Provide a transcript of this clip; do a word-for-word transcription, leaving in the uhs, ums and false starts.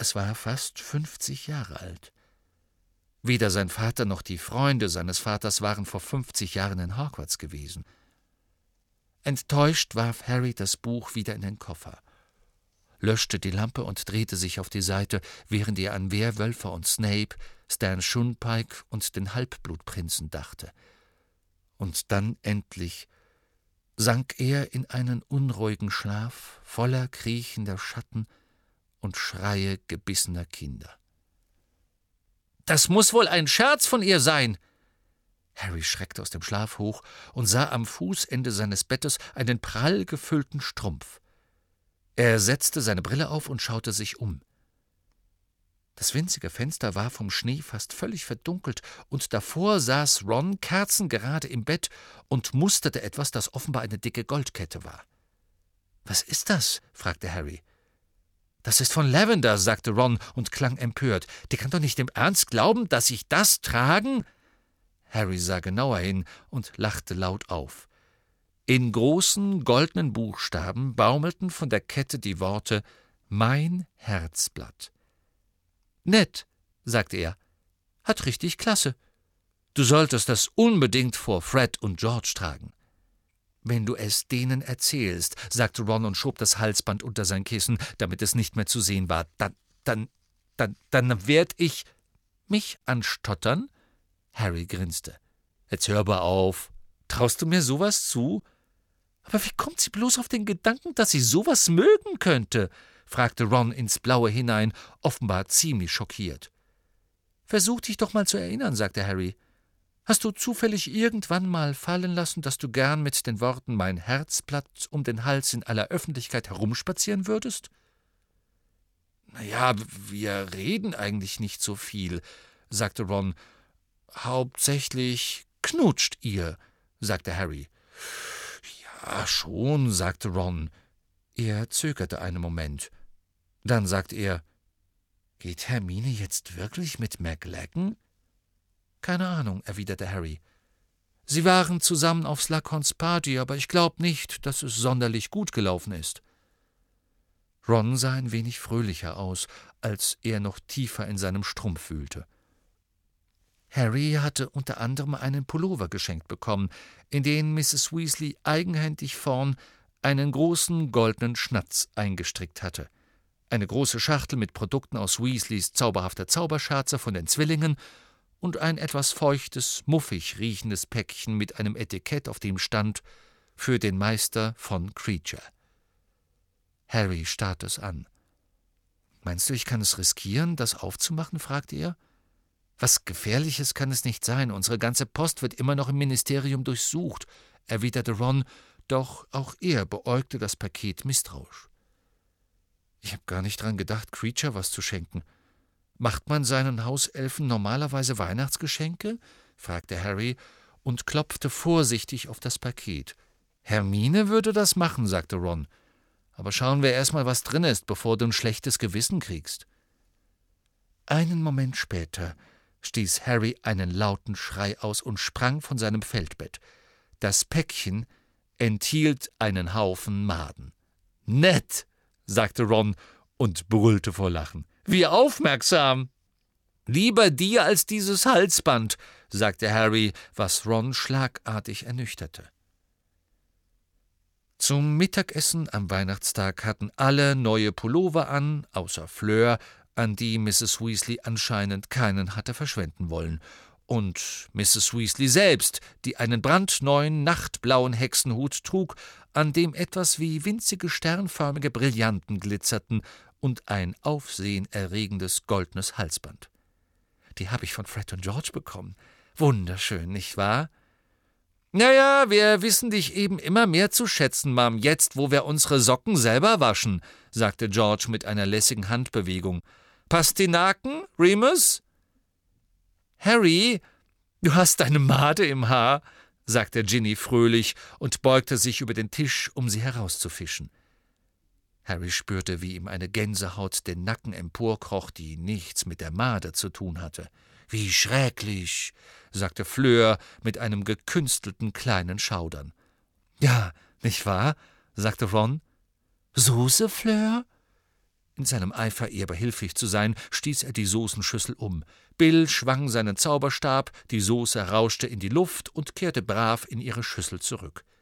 Es war fast fünfzig Jahre alt. Weder sein Vater noch die Freunde seines Vaters waren vor fünfzig Jahren in Hogwarts gewesen. Enttäuscht warf Harry das Buch wieder in den Koffer, löschte die Lampe und drehte sich auf die Seite, während er an Werwölfe und Snape, Stan Shunpike und den Halbblutprinzen dachte. Und dann endlich sank er in einen unruhigen Schlaf voller kriechender Schatten und Schreie gebissener Kinder. »Das muß wohl ein Scherz von ihr sein!« Harry schreckte aus dem Schlaf hoch und sah am Fußende seines Bettes einen prall gefüllten Strumpf. Er setzte seine Brille auf und schaute sich um. Das winzige Fenster war vom Schnee fast völlig verdunkelt, und davor saß Ron kerzengerade im Bett und musterte etwas, das offenbar eine dicke Goldkette war. »Was ist das?« fragte Harry. »Das ist von Lavender«, sagte Ron und klang empört. »Die kann doch nicht im Ernst glauben, dass ich das tragen?« Harry sah genauer hin und lachte laut auf. In großen, goldenen Buchstaben baumelten von der Kette die Worte »Mein Herzblatt«. »Nett«, sagte er. »Hat richtig Klasse. Du solltest das unbedingt vor Fred und George tragen.« »Wenn du es denen erzählst«, sagte Ron und schob das Halsband unter sein Kissen, damit es nicht mehr zu sehen war, »dann, dann, dann, dann werd ich mich anstottern?« Harry grinste. »Jetzt hör aber auf. Traust du mir sowas zu?« »Aber wie kommt sie bloß auf den Gedanken, dass sie sowas mögen könnte?« fragte Ron ins Blaue hinein, offenbar ziemlich schockiert. »Versuch dich doch mal zu erinnern«, sagte Harry. »Hast du zufällig irgendwann mal fallen lassen, dass du gern mit den Worten »mein Herzblatt« um den Hals in aller Öffentlichkeit herumspazieren würdest?« »Na ja, wir reden eigentlich nicht so viel«, sagte Ron. »Hauptsächlich knutscht ihr«, sagte Harry. »Ja, schon«, sagte Ron. Er zögerte einen Moment. Dann sagte er, »Geht Hermine jetzt wirklich mit McLaggen?« »Keine Ahnung«, erwiderte Harry. »Sie waren zusammen auf Slughorns Party, aber ich glaube nicht, dass es sonderlich gut gelaufen ist.« Ron sah ein wenig fröhlicher aus, als er noch tiefer in seinem Strumpf wühlte. Harry hatte unter anderem einen Pullover geschenkt bekommen, in den Misses Weasley eigenhändig vorn einen großen goldenen Schnatz eingestrickt hatte. Eine große Schachtel mit Produkten aus Weasleys zauberhafter Zauberscherze von den Zwillingen und ein etwas feuchtes, muffig riechendes Päckchen mit einem Etikett, auf dem stand »Für den Meister von Creature«. Harry starrte es an. »Meinst du, ich kann es riskieren, das aufzumachen?« fragte er. »Was Gefährliches kann es nicht sein. Unsere ganze Post wird immer noch im Ministerium durchsucht«, erwiderte Ron, doch auch er beäugte das Paket misstrauisch. »Ich habe gar nicht dran gedacht, Creature was zu schenken. Macht man seinen Hauselfen normalerweise Weihnachtsgeschenke?« fragte Harry und klopfte vorsichtig auf das Paket. »Hermine würde das machen«, sagte Ron. »Aber schauen wir erst mal, was drin ist, bevor du ein schlechtes Gewissen kriegst.« Einen Moment später stieß Harry einen lauten Schrei aus und sprang von seinem Feldbett. Das Päckchen enthielt einen Haufen Maden. »Nett«, sagte Ron und brüllte vor Lachen. »Wie aufmerksam!« »Lieber dir als dieses Halsband«, sagte Harry, was Ron schlagartig ernüchterte. Zum Mittagessen am Weihnachtstag hatten alle neue Pullover an, außer Fleur, an die Misses Weasley anscheinend keinen hatte verschwenden wollen, und Misses Weasley selbst, die einen brandneuen, nachtblauen Hexenhut trug, an dem etwas wie winzige sternförmige Brillanten glitzerten, und ein aufsehenerregendes goldenes Halsband. »Die habe ich von Fred und George bekommen. Wunderschön, nicht wahr?« »Ja, ja, wir wissen dich eben immer mehr zu schätzen, Mom, jetzt, wo wir unsere Socken selber waschen«, sagte George mit einer lässigen Handbewegung. »Pastinaken, Remus?« »Harry, du hast eine Made im Haar«, sagte Ginny fröhlich und beugte sich über den Tisch, um sie herauszufischen. Harry spürte, wie ihm eine Gänsehaut den Nacken emporkroch, die nichts mit der Made zu tun hatte. »Wie schrecklich«, sagte Fleur mit einem gekünstelten kleinen Schaudern. »Ja, nicht wahr?«, sagte Ron. »Suse, Fleur?« In seinem Eifer, ihr behilflich zu sein, stieß er die Soßenschüssel um. Bill schwang seinen Zauberstab, die Soße rauschte in die Luft und kehrte brav in ihre Schüssel zurück.